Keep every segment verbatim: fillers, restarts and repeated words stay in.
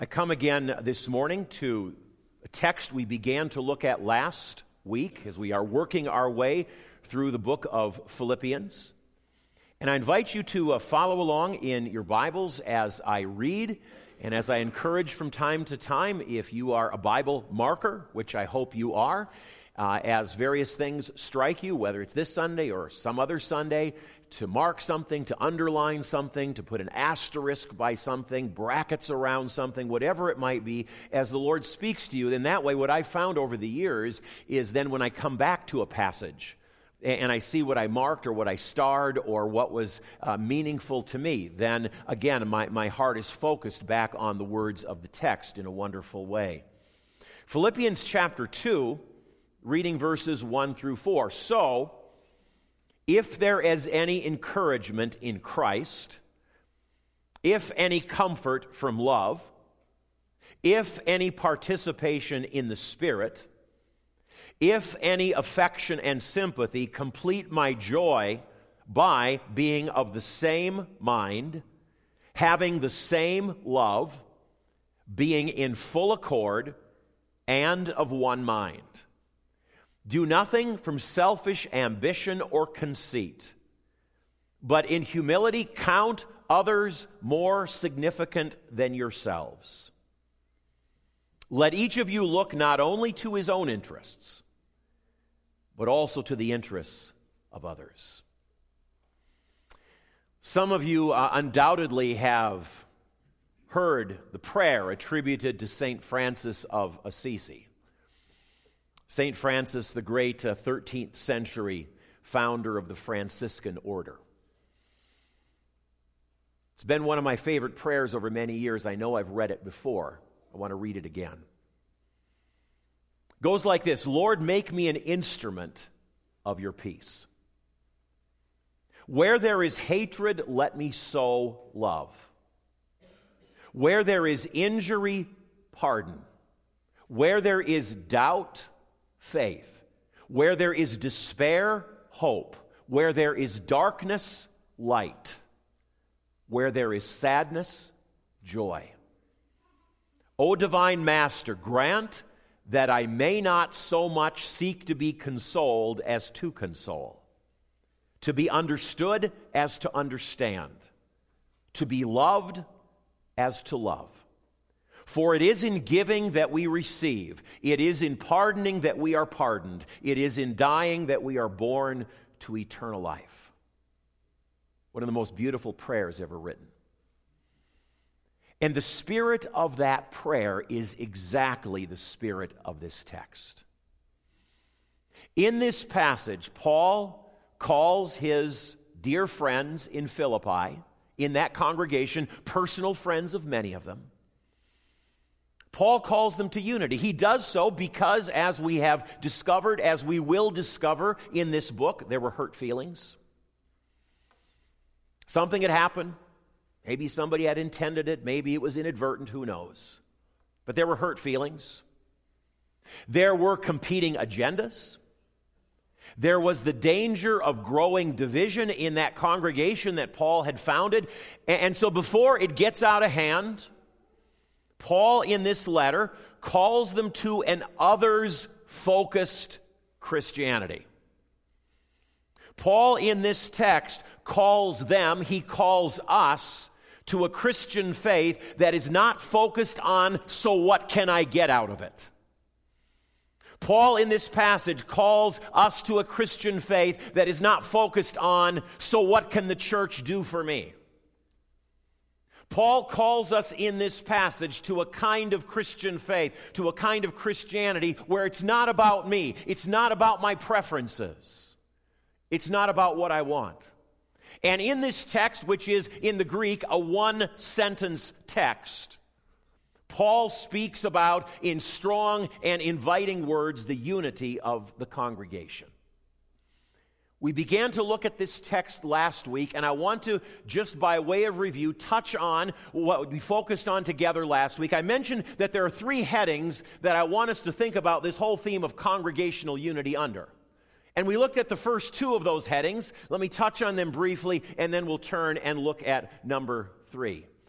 I come again this morning to a text we began to look at last week as we are working our way through the book of Philippians. And I invite you to uh, follow along in your Bibles as I read and as I encourage from time to time, if you are a Bible marker, which I hope you are, uh, as various things strike you, whether it's this Sunday or some other Sunday, to mark something, to underline something, to put an asterisk by something, brackets around something, whatever it might be, as the Lord speaks to you. In that way, what I've found over the years is then when I come back to a passage and I see what I marked or what I starred or what was uh, meaningful to me, then again, my, my heart is focused back on the words of the text in a wonderful way. Philippians chapter two, reading verses one through four. So, if there is any encouragement in Christ, if any comfort from love, if any participation in the Spirit, if any affection and sympathy, complete my joy by being of the same mind, having the same love, being in full accord, and of one mind. Do nothing from selfish ambition or conceit, but in humility count others more significant than yourselves. Let each of you look not only to his own interests, but also to the interests of others. Some of you uh, undoubtedly have heard the prayer attributed to Saint Francis of Assisi. Saint Francis, the great uh, thirteenth century founder of the Franciscan order. It's been one of my favorite prayers over many years. I know I've read it before. I want to read it again. It goes like this: Lord, make me an instrument of your peace. Where there is hatred, let me sow love. Where there is injury, pardon. Where there is doubt, faith. Where there is despair, hope. Where there is darkness, light. Where there is sadness, joy. O divine Master, grant that I may not so much seek to be consoled as to console, to be understood as to understand, to be loved as to love. For it is in giving that we receive. It is in pardoning that we are pardoned. It is in dying that we are born to eternal life. One of the most beautiful prayers ever written. And the spirit of that prayer is exactly the spirit of this text. In this passage, Paul calls his dear friends in Philippi, in that congregation, personal friends of many of them. Paul calls them to unity. He does so because, as we have discovered, as we will discover in this book, there were hurt feelings. Something had happened. Maybe somebody had intended it. Maybe it was inadvertent. Who knows? But there were hurt feelings. There were competing agendas. There was the danger of growing division in that congregation that Paul had founded. And so before it gets out of hand, Paul, in this letter, calls them to an others-focused Christianity. Paul, in this text, calls them, he calls us, to a Christian faith that is not focused on, so what can I get out of it? Paul, in this passage, calls us to a Christian faith that is not focused on, so what can the church do for me? Paul calls us in this passage to a kind of Christian faith, to a kind of Christianity where it's not about me, it's not about my preferences, it's not about what I want. And in this text, which is in the Greek a one-sentence text, Paul speaks about, in strong and inviting words, the unity of the congregation. We began to look at this text last week, and I want to, just by way of review, touch on what we focused on together last week. I mentioned that there are three headings that I want us to think about this whole theme of congregational unity under. And we looked at the first two of those headings. Let me touch on them briefly, and then we'll turn and look at number three.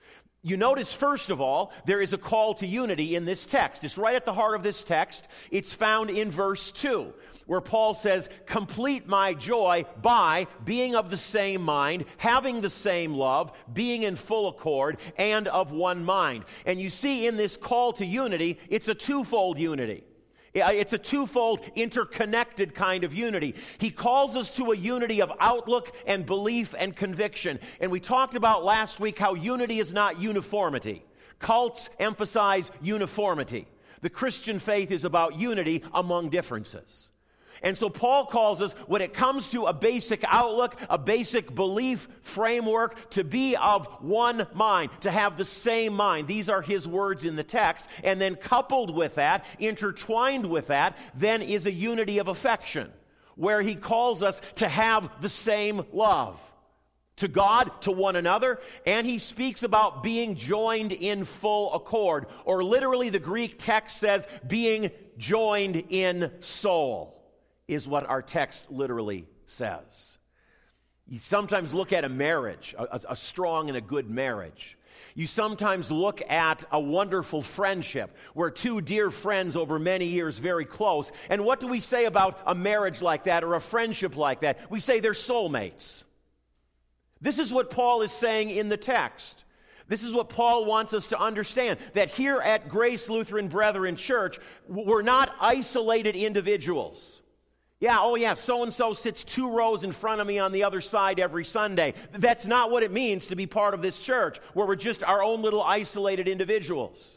You notice, first of all, there is a call to unity in this text. It's right at the heart of this text. It's found in verse two, where Paul says, complete my joy by being of the same mind, having the same love, being in full accord, and of one mind. And you see in this call to unity, it's a twofold unity. It's a twofold, interconnected kind of unity. He calls us to a unity of outlook and belief and conviction. And we talked about last week how unity is not uniformity. Cults emphasize uniformity. The Christian faith is about unity among differences. And so Paul calls us, when it comes to a basic outlook, a basic belief framework, to be of one mind, to have the same mind. These are his words in the text. And then coupled with that, intertwined with that, then is a unity of affection, where he calls us to have the same love to God, to one another, and he speaks about being joined in full accord, or literally the Greek text says being joined in soul, is what our text literally says. You sometimes look at a marriage, a, a strong and a good marriage. You sometimes look at a wonderful friendship where two dear friends over many years, very close. And what do we say about a marriage like that or a friendship like that? We say they're soulmates. This is what Paul is saying in the text. This is what Paul wants us to understand, that here at Grace Lutheran Brethren Church, we're not isolated individuals. Yeah, oh yeah, so-and-so sits two rows in front of me on the other side every Sunday. That's not what it means to be part of this church, where we're just our own little isolated individuals.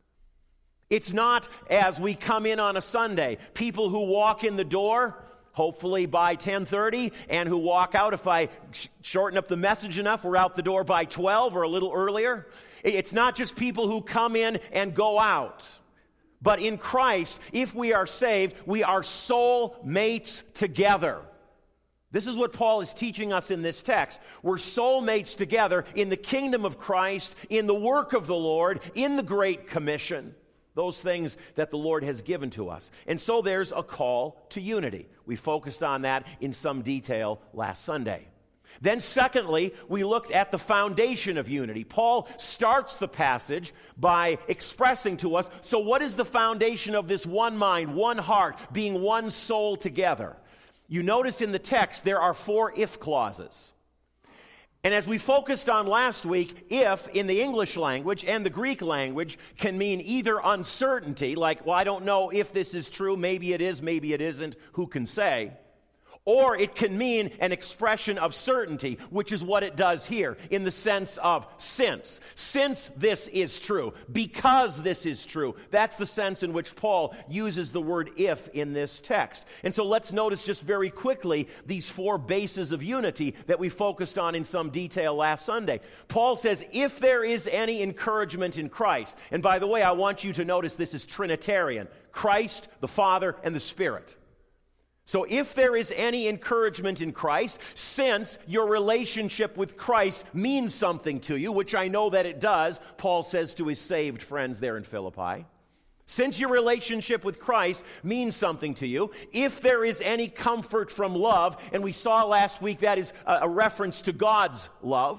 It's not, as we come in on a Sunday, people who walk in the door, hopefully by ten thirty, and who walk out, if I sh- shorten up the message enough, we're out the door by twelve or a little earlier. It's not just people who come in and go out. But in Christ, if we are saved, we are soul mates together. This is what Paul is teaching us in this text. We're soul mates together in the kingdom of Christ, in the work of the Lord, in the Great Commission, those things that the Lord has given to us. And so there's a call to unity. We focused on that in some detail last Sunday. Then secondly, we looked at the foundation of unity. Paul starts the passage by expressing to us, so what is the foundation of this one mind, one heart, being one soul together? You notice in the text there are four if clauses. And as we focused on last week, if in the English language and the Greek language can mean either uncertainty, like, well, I don't know if this is true, maybe it is, maybe it isn't, who can say? Or it can mean an expression of certainty, which is what it does here, in the sense of since. Since this is true, because this is true. That's the sense in which Paul uses the word if in this text. And so let's notice just very quickly these four bases of unity that we focused on in some detail last Sunday. Paul says, if there is any encouragement in Christ, and by the way, I want you to notice this is Trinitarian, Christ, the Father, and the Spirit. So if there is any encouragement in Christ, since your relationship with Christ means something to you, which I know that it does, Paul says to his saved friends there in Philippi, since your relationship with Christ means something to you, if there is any comfort from love, and we saw last week that is a reference to God's love,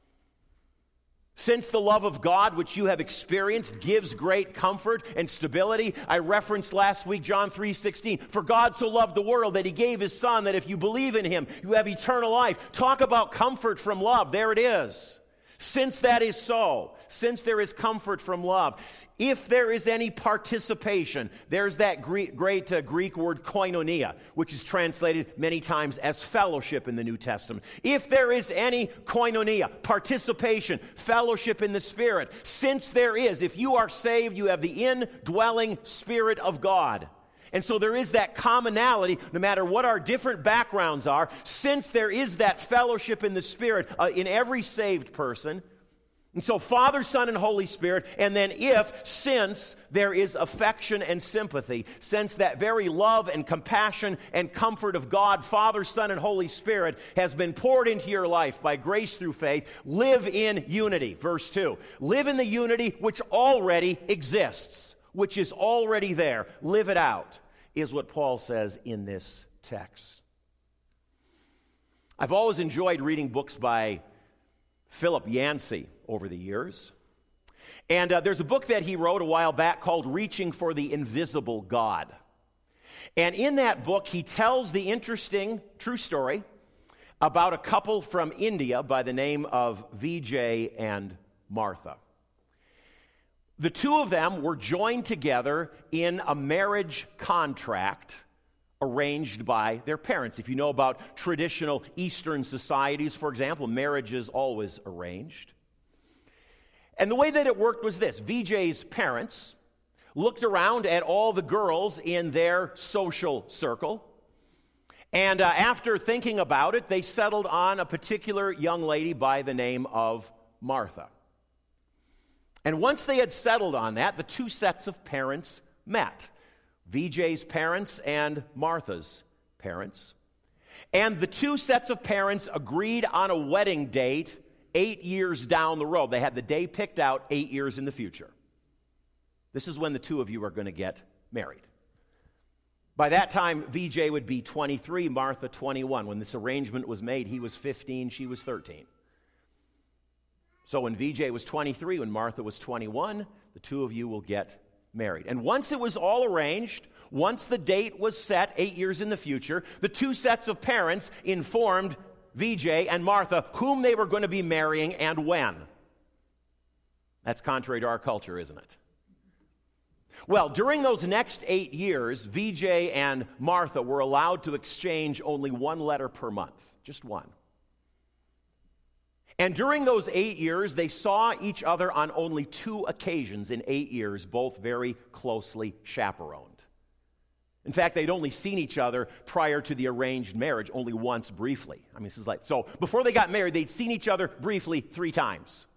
since the love of God, which you have experienced, gives great comfort and stability. I referenced last week John three sixteen. For God so loved the world that he gave his Son, that if you believe in him, you have eternal life. Talk about comfort from love. There it is. Since that is so, since there is comfort from love, if there is any participation, there's that Greek, great uh, Greek word koinonia, which is translated many times as fellowship in the New Testament. If there is any koinonia, participation, fellowship in the Spirit, since there is, if you are saved, you have the indwelling Spirit of God. And so there is that commonality, no matter what our different backgrounds are, since there is that fellowship in the Spirit uh, in every saved person. And so Father, Son, and Holy Spirit, and then if, since there is affection and sympathy, since that very love and compassion and comfort of God, Father, Son, and Holy Spirit has been poured into your life by grace through faith, live in unity. Verse two, live in the unity which already exists, which is already there. Live it out, is what Paul says in this text. I've always enjoyed reading books by Philip Yancey over the years. And uh, there's a book that he wrote a while back called Reaching for the Invisible God. And in that book, he tells the interesting true story about a couple from India by the name of Vijay and Martha. The two of them were joined together in a marriage contract arranged by their parents. If you know about traditional Eastern societies, for example, marriage is always arranged. And the way that it worked was this. Vijay's parents looked around at all the girls in their social circle, and uh, after thinking about it, they settled on a particular young lady by the name of Martha. And once they had settled on that, the two sets of parents met. Vijay's parents and Martha's parents. And the two sets of parents agreed on a wedding date eight years down the road. They had the day picked out eight years in the future. This is when the two of you are going to get married. By that time, Vijay would be twenty-three, Martha twenty-one. When this arrangement was made, he was fifteen, she was thirteen. So when Vijay was twenty-three, when Martha was twenty-one, the two of you will get married. And once it was all arranged, once the date was set, eight years in the future, the two sets of parents informed Vijay and Martha whom they were going to be marrying and when. That's contrary to our culture, isn't it? Well, during those next eight years, Vijay and Martha were allowed to exchange only one letter per month, just one. And during those eight years, they saw each other on only two occasions in eight years, both very closely chaperoned. In fact, they'd only seen each other prior to the arranged marriage only once briefly. I mean, this is like, so before they got married, they'd seen each other briefly three times.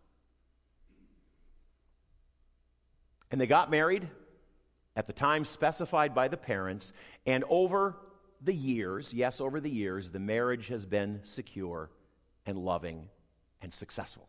And they got married at the time specified by the parents, and over the years, yes, over the years, the marriage has been secure and loving and successful.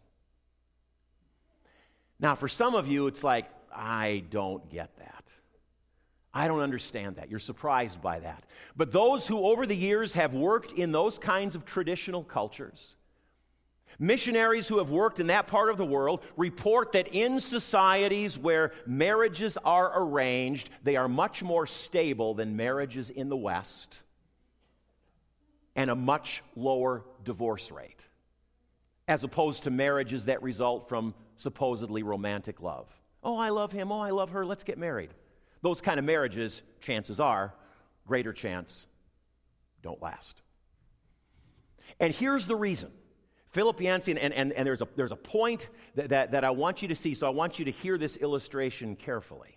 Now, for some of you, it's like, I don't get that. I don't understand that. You're surprised by that. But those who over the years have worked in those kinds of traditional cultures, missionaries who have worked in that part of the world, report that in societies where marriages are arranged, they are much more stable than marriages in the West, and a much lower divorce rate, as opposed to marriages that result from supposedly romantic love. Oh, I love him. Oh, I love her. Let's get married. Those kind of marriages, chances are, greater chance, don't last. And here's the reason. Philip Yancey, and, and, and there's, a, there's a point that, that, that I want you to see, so I want you to hear this illustration carefully.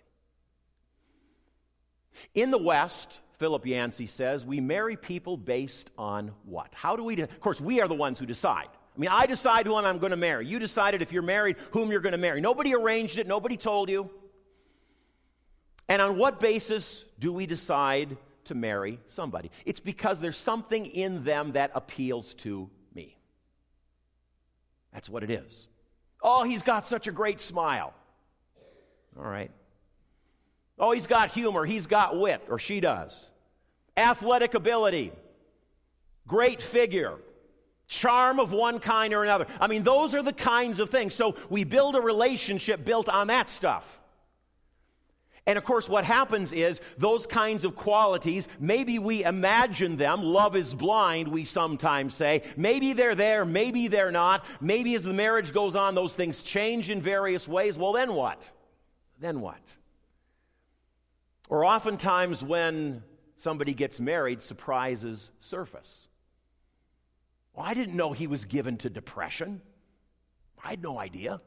In the West, Philip Yancey says, we marry people based on what? How do we, de- of course, we are the ones who decide. I mean, I decide who I'm going to marry. You decided if you're married, whom you're going to marry. Nobody arranged it. Nobody told you. And on what basis do we decide to marry somebody? It's because there's something in them that appeals to me. That's what it is. Oh, he's got such a great smile. All right. Oh, he's got humor. He's got wit, or she does. Athletic ability. Great figure. Charm of one kind or another. I mean, those are the kinds of things. So we build a relationship built on that stuff. And of course, what happens is those kinds of qualities, maybe we imagine them. Love is blind, we sometimes say. Maybe they're there, maybe they're not. Maybe as the marriage goes on, those things change in various ways. Well, then what? Then what? Or oftentimes when somebody gets married, surprises surface. Well, I didn't know he was given to depression. I had no idea.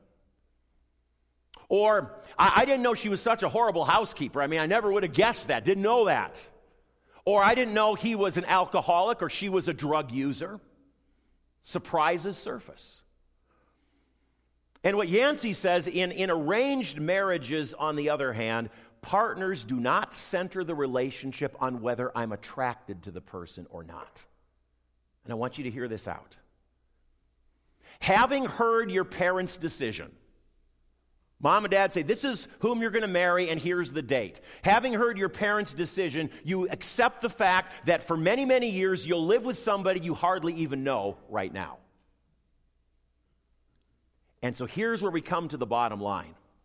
Or, I, I didn't know she was such a horrible housekeeper. I mean, I never would have guessed that, didn't know that. Or, I didn't know he was an alcoholic or she was a drug user. Surprises surface. And what Yancey says, in, in arranged marriages, on the other hand, partners do not center the relationship on whether I'm attracted to the person or not. And I want you to hear this out. Having heard your parents' decision, mom and dad say, this is whom you're going to marry, and here's the date. Having heard your parents' decision, you accept the fact that for many, many years, you'll live with somebody you hardly even know right now. And so here's where we come to the bottom line.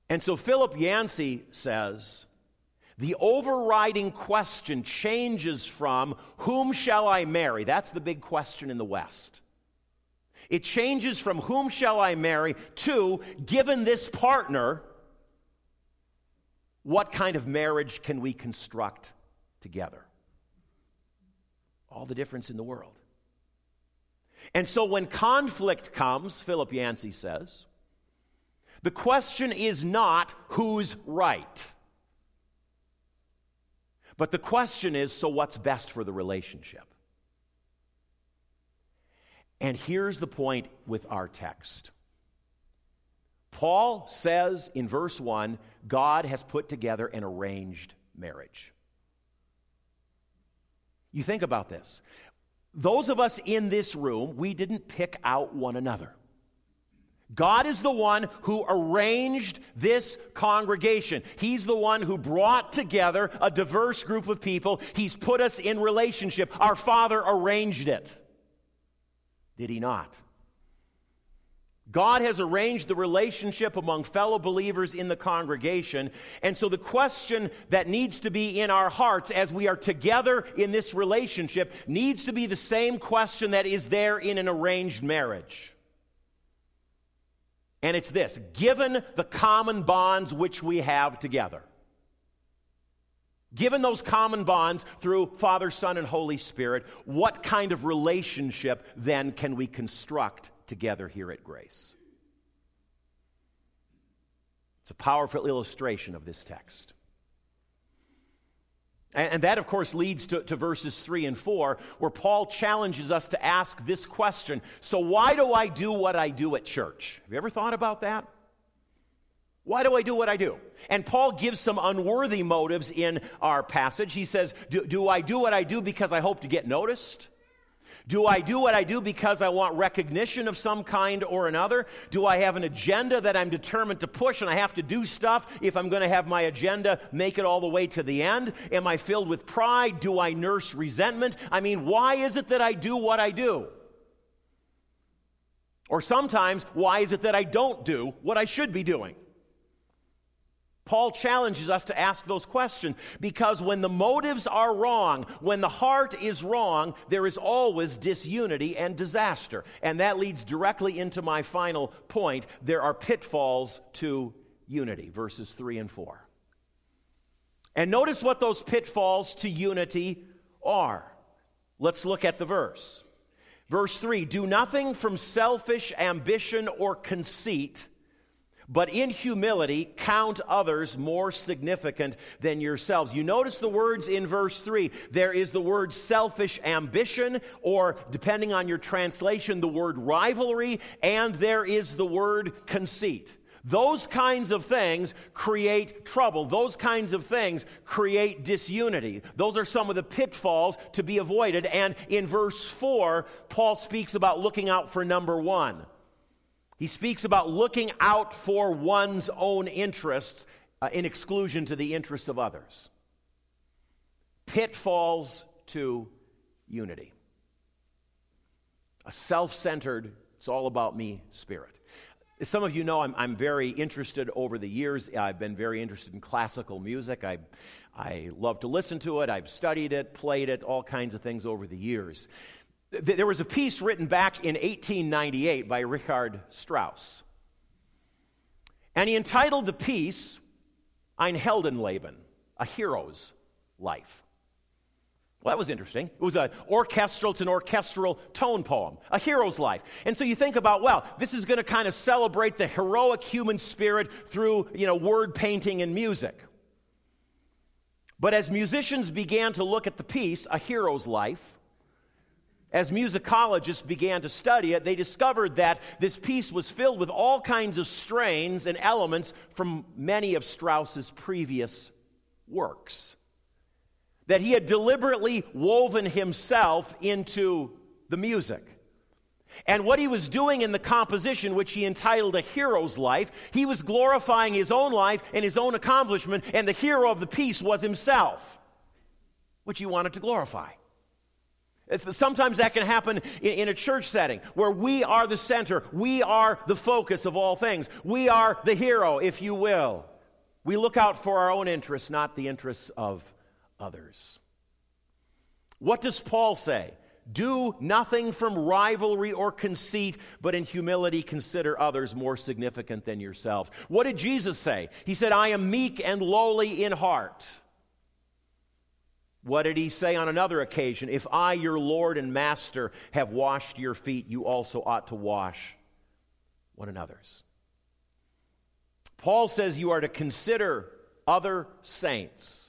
And so Philip Yancey says, the overriding question changes from whom shall I marry? That's the big question in the West. It changes from whom shall I marry to, given this partner, what kind of marriage can we construct together? All the difference in the world. And so when conflict comes, Philip Yancey says, the question is not who's right. But the question is, so what's best for the relationship? And here's the point with our text. Paul says in verse one, God has put together an arranged marriage. You think about this. Those of us in this room, we didn't pick out one another. God is the one who arranged this congregation. He's the one who brought together a diverse group of people. He's put us in relationship. Our Father arranged it. Did he not? God has arranged the relationship among fellow believers in the congregation. And so the question that needs to be in our hearts as we are together in this relationship needs to be the same question that is there in an arranged marriage. And it's this: given the common bonds which we have together, given those common bonds through Father, Son, and Holy Spirit, what kind of relationship then can we construct together here at Grace? It's a powerful illustration of this text. And that, of course, leads to, to verses three and four, where Paul challenges us to ask this question: so why do I do what I do at church? Have you ever thought about that? Why do I do what I do? And Paul gives some unworthy motives in our passage. He says, do, do I do what I do because I hope to get noticed? Do I do what I do because I want recognition of some kind or another? Do I have an agenda that I'm determined to push and I have to do stuff if I'm going to have my agenda make it all the way to the end? Am I filled with pride? Do I nurse resentment? I mean, why is it that I do what I do? Or sometimes, why is it that I don't do what I should be doing? Paul challenges us to ask those questions because when the motives are wrong, when the heart is wrong, there is always disunity and disaster. And that leads directly into my final point. There are pitfalls to unity, verses three and four. And notice what those pitfalls to unity are. Let's look at the verse. Verse three, do nothing from selfish ambition or conceit, but in humility count others more significant than yourselves. You notice the words in verse three. There is the word selfish ambition, or depending on your translation, the word rivalry, and there is the word conceit. Those kinds of things create trouble. Those kinds of things create disunity. Those are some of the pitfalls to be avoided. And in verse four, Paul speaks about looking out for number one. He speaks about looking out for one's own interests uh, in exclusion to the interests of others. Pitfalls to unity. A self-centered, it's all about me spirit. As some of you know, I'm, I'm very interested over the years. I've been very interested in classical music. I, I love to listen to it. I've studied it, played it, all kinds of things over the years. There was a piece written back in eighteen ninety-eight by Richard Strauss. And he entitled the piece, Ein Heldenleben, a hero's life. Well, that was interesting. It was an orchestral, it's an orchestral tone poem, a hero's life. And so you think about, well, this is going to kind of celebrate the heroic human spirit through, you know, word painting and music. But as musicians began to look at the piece, a hero's life, as musicologists began to study it, they discovered that this piece was filled with all kinds of strains and elements from many of Strauss's previous works. That he had deliberately woven himself into the music. And what he was doing in the composition, which he entitled A Hero's Life, he was glorifying his own life and his own accomplishment, and the hero of the piece was himself, which he wanted to glorify. It's, sometimes that can happen in, in a church setting where we are the center. We are the focus of all things. We are the hero, if you will. We look out for our own interests, not the interests of others. What does Paul say? Do nothing from rivalry or conceit, but in humility consider others more significant than yourselves. What did Jesus say? He said, I am meek and lowly in heart. What did he say on another occasion? If I, your Lord and Master, have washed your feet, you also ought to wash one another's. Paul says you are to consider other saints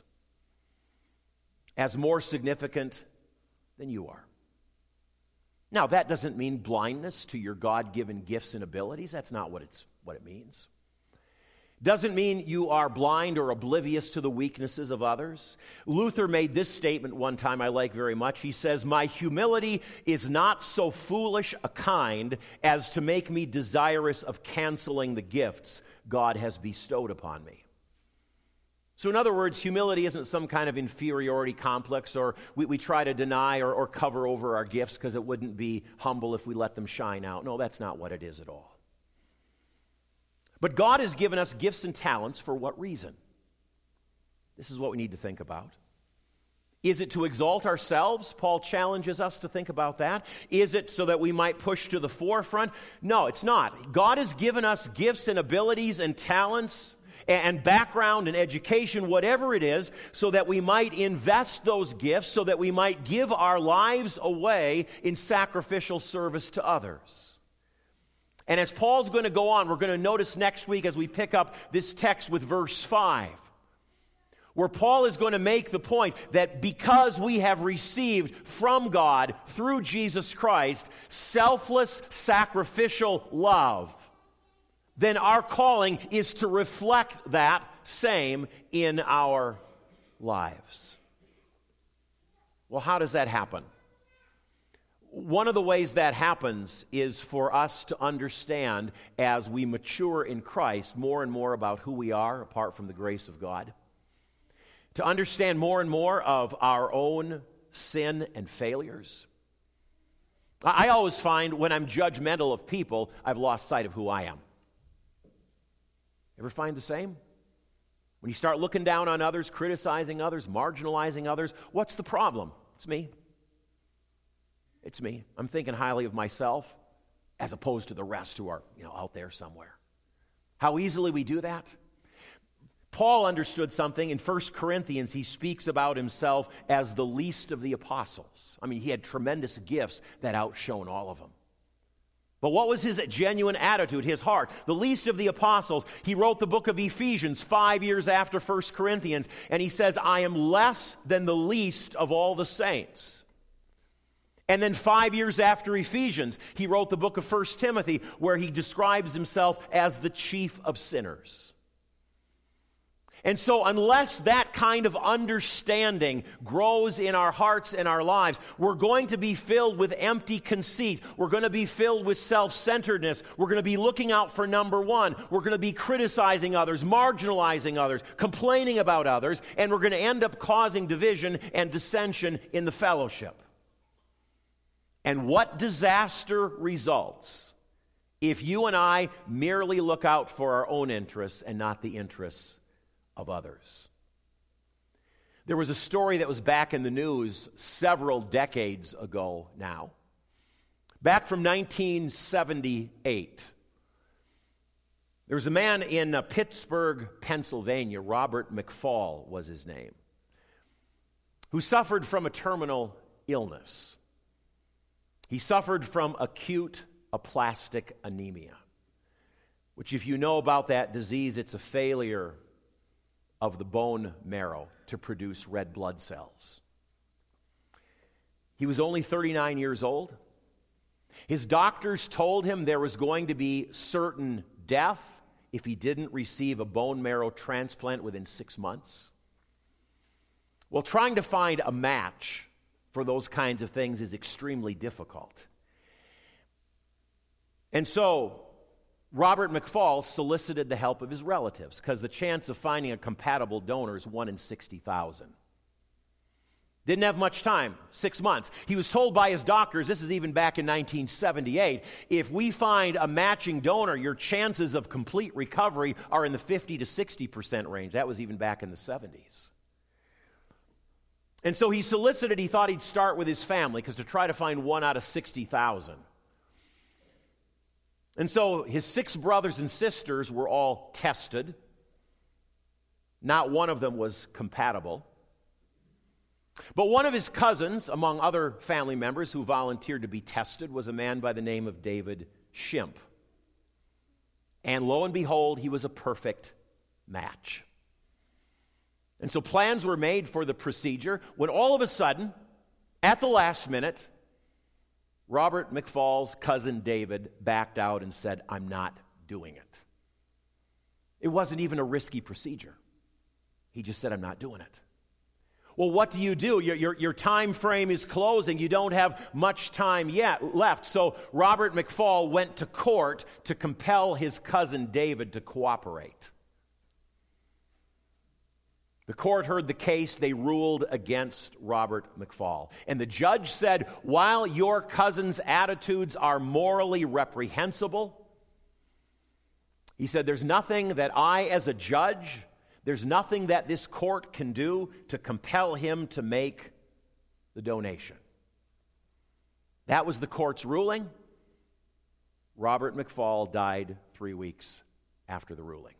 as more significant than you are. Now, that doesn't mean blindness to your God-given gifts and abilities. That's not what it's what it means. Doesn't mean you are blind or oblivious to the weaknesses of others. Luther made this statement one time I like very much. He says, my humility is not so foolish a kind as to make me desirous of canceling the gifts God has bestowed upon me. So in other words, humility isn't some kind of inferiority complex, or we, we try to deny or, or cover over our gifts because it wouldn't be humble if we let them shine out. No, that's not what it is at all. But God has given us gifts and talents for what reason? This is what we need to think about. Is it to exalt ourselves? Paul challenges us to think about that. Is it so that we might push to the forefront? No, it's not. God has given us gifts and abilities and talents and background and education, whatever it is, so that we might invest those gifts, so that we might give our lives away in sacrificial service to others. And as Paul's going to go on, we're going to notice next week as we pick up this text with verse five, where Paul is going to make the point that because we have received from God through Jesus Christ selfless sacrificial love, then our calling is to reflect that same in our lives. Well, how does that happen? One of the ways that happens is for us to understand as we mature in Christ more and more about who we are apart from the grace of God. To understand more and more of our own sin and failures. I always find when I'm judgmental of people, I've lost sight of who I am. Ever find the same? When you start looking down on others, criticizing others, marginalizing others, what's the problem? It's me. It's me. I'm thinking highly of myself as opposed to the rest who are, you know, out there somewhere. How easily we do that? Paul understood something. In First Corinthians, he speaks about himself as the least of the apostles. I mean, he had tremendous gifts that outshone all of them. But what was his genuine attitude, his heart? The least of the apostles. He wrote the book of Ephesians five years after First Corinthians, and he says, I am less than the least of all the saints. And then five years after Ephesians, he wrote the book of First Timothy, where he describes himself as the chief of sinners. And so unless that kind of understanding grows in our hearts and our lives, we're going to be filled with empty conceit. We're going to be filled with self-centeredness. We're going to be looking out for number one. We're going to be criticizing others, marginalizing others, complaining about others, and we're going to end up causing division and dissension in the fellowship. And what disaster results if you and I merely look out for our own interests and not the interests of others? There was a story that was back in the news several decades ago now. Back from nineteen seventy-eight. There was a man in uh, Pittsburgh, Pennsylvania, Robert McFall was his name, who suffered from a terminal illness. He suffered from acute aplastic anemia, which, if you know about that disease, it's a failure of the bone marrow to produce red blood cells. He was only thirty-nine years old. His doctors told him there was going to be certain death if he didn't receive a bone marrow transplant within six months. Well, trying to find a match for those kinds of things is extremely difficult. And so Robert McFall solicited the help of his relatives because the chance of finding a compatible donor is one in sixty thousand. Didn't have much time, six months. He was told by his doctors, this is even back in nineteen seventy-eight, if we find a matching donor, your chances of complete recovery are in the fifty to sixty percent range. That was even back in the seventies. And so he solicited, he thought he'd start with his family, because to try to find one out of sixty thousand. And so his six brothers and sisters were all tested. Not one of them was compatible. But one of his cousins, among other family members who volunteered to be tested, was a man by the name of David Shimp. And lo and behold, he was a perfect match. And so plans were made for the procedure when all of a sudden, at the last minute, Robert McFall's cousin David backed out and said, I'm not doing it. It wasn't even a risky procedure. He just said, I'm not doing it. Well, what do you do? Your, your, your time frame is closing. You don't have much time yet left. So Robert McFall went to court to compel his cousin David to cooperate. The court heard the case. They ruled against Robert McFall. And the judge said, while your cousin's attitudes are morally reprehensible, he said, there's nothing that I as a judge, there's nothing that this court can do to compel him to make the donation. That was the court's ruling. Robert McFall died three weeks after the ruling.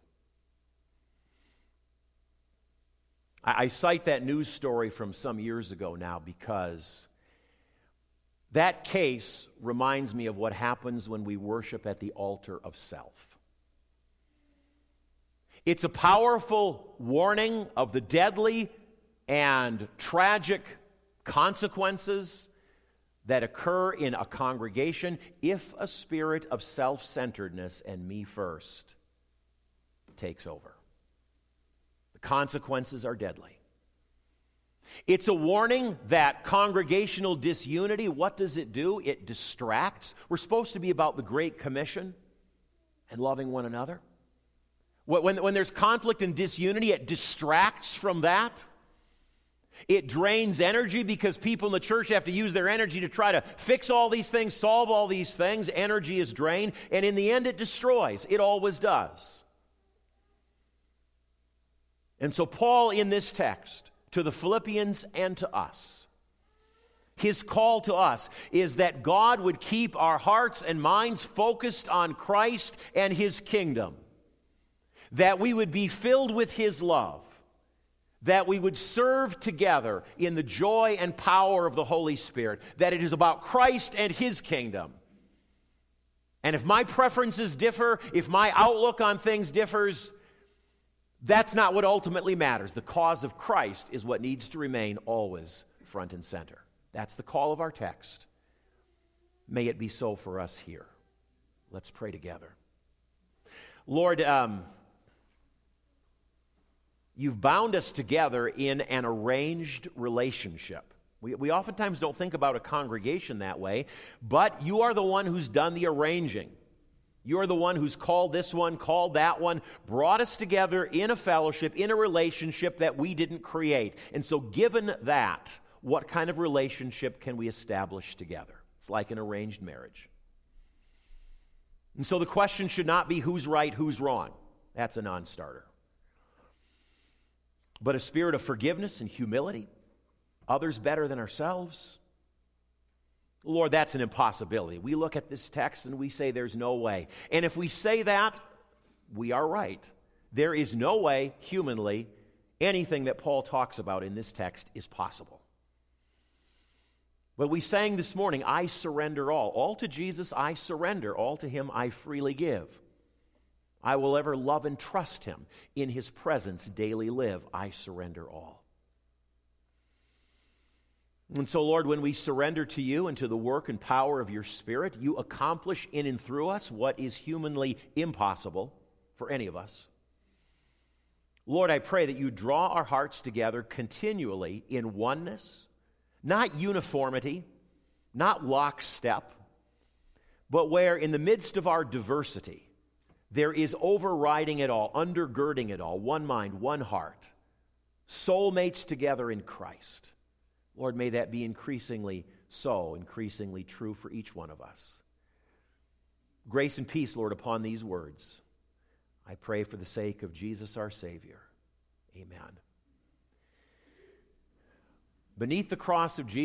I, I cite that news story from some years ago now because that case reminds me of what happens when we worship at the altar of self. It's a powerful warning of the deadly and tragic consequences that occur in a congregation if a spirit of self-centeredness and me first takes over. The consequences are deadly. It's a warning that congregational disunity, what does it do? It distracts. We're supposed to be about the Great Commission and loving one another. When, when there's conflict and disunity, it distracts from that. It drains energy because people in the church have to use their energy to try to fix all these things, solve all these things. Energy is drained, and in the end it destroys. It always does. And so Paul, in this text, to the Philippians and to us, his call to us is that God would keep our hearts and minds focused on Christ and his kingdom. That we would be filled with his love, that we would serve together in the joy and power of the Holy Spirit, that it is about Christ and his kingdom. And if my preferences differ, if my outlook on things differs, that's not what ultimately matters. The cause of Christ is what needs to remain always front and center. That's the call of our text. May it be so for us here. Let's pray together. Lord, um, you've bound us together in an arranged relationship. We, we oftentimes don't think about a congregation that way, but you are the one who's done the arranging. You are the one who's called this one, called that one, brought us together in a fellowship, in a relationship that we didn't create. And so given that, what kind of relationship can we establish together? It's like an arranged marriage. And so the question should not be who's right, who's wrong. That's a non-starter. But a spirit of forgiveness and humility, others better than ourselves. Lord, that's an impossibility. We look at this text and we say there's no way. And if we say that, we are right. There is no way, humanly, anything that Paul talks about in this text is possible. But we sang this morning, I surrender all. All to Jesus I surrender. All to him I freely give. I will ever love and trust him. In his presence daily live. I surrender all. And so, Lord, when we surrender to you and to the work and power of your Spirit, you accomplish in and through us what is humanly impossible for any of us. Lord, I pray that you draw our hearts together continually in oneness, not uniformity, not lockstep, but where in the midst of our diversity, there is overriding it all, undergirding it all, one mind, one heart, soulmates together in Christ, Lord, may that be increasingly so, increasingly true for each one of us. Grace and peace, Lord, upon these words. I pray for the sake of Jesus our Savior. Amen. Beneath the cross of Jesus,